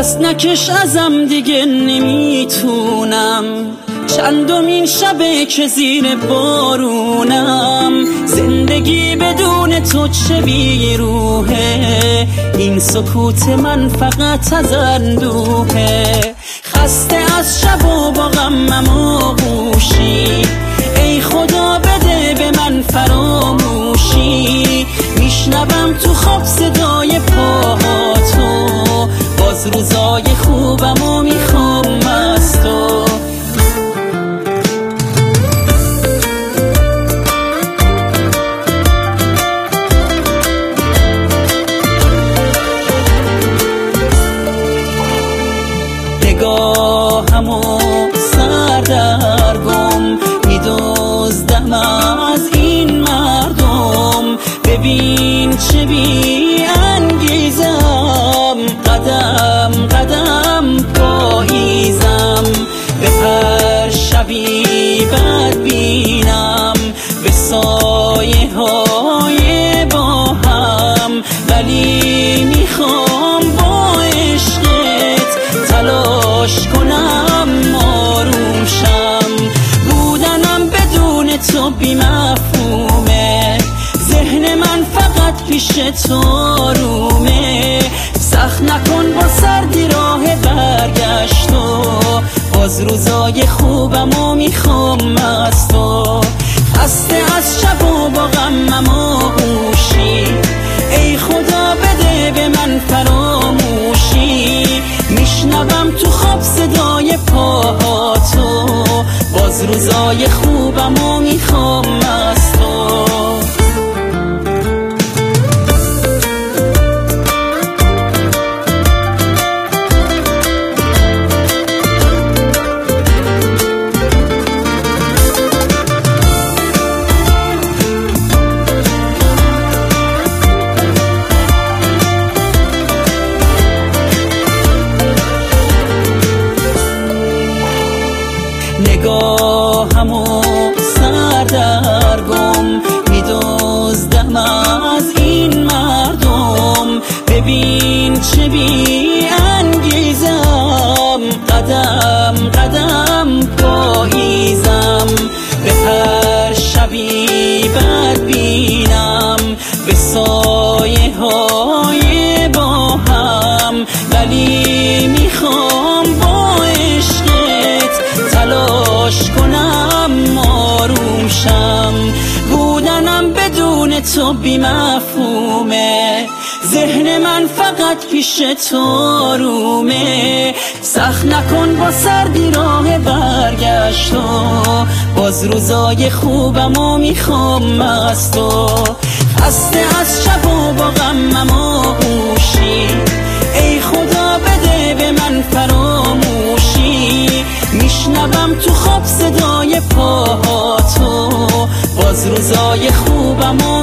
دست نکش ازم دیگه نمیتونم، چندمین شبه که زیر بارونم. زندگی بدون تو چه بیروحه، این سکوت من فقط از اندوهه. خسته از شب و با غمم آغوشی، ای خدا بده به من فراموشی. میشنوم تو خواب صدای پاهاتو، باز روزای خوبم و میخوام از تو. نگاهمو سردرگم میدزدم از این مردم. ببین چه بی انگیزم، قدم قدم پاییزم. به هر شبی بد بینم، به سایه های با هم. ولی میخوام با عشقت تلاش کنم آروم شم. بودنم بدون تو بی مفهومه، ذهن من فقط پیش تو آرومه. سخت نکن با سردی راه برگشتو، باز روزای خوبم و میخوام از تو. خسته از شب و با غمم آغوشی، ای خدا بده به من فراموشی. میشنوم تو خواب صدای پاهاتو، باز روزای خوبم و میخوام از تو. نگاهمو سردرگم میدزدم از این مردم. ببین چه بی انگیزم، قدم قدم پاییزم. به هر شبی بد بینم، به سایه های با هم. ولی میخوام با عشقت تلاش کنم آروم شم. بودنم بدون تو بی مفهومه، ذهن من فقط پیش تو آرومه. سخت نکن با سردی راه برگشتو، باز روزای خوبم و میخوام از تو. خسته از شب و با غمم آغوشی، ای خدا بده به من فراموشی. میشنوم تو خواب صدای پاهاتو، باز روزای خوبم و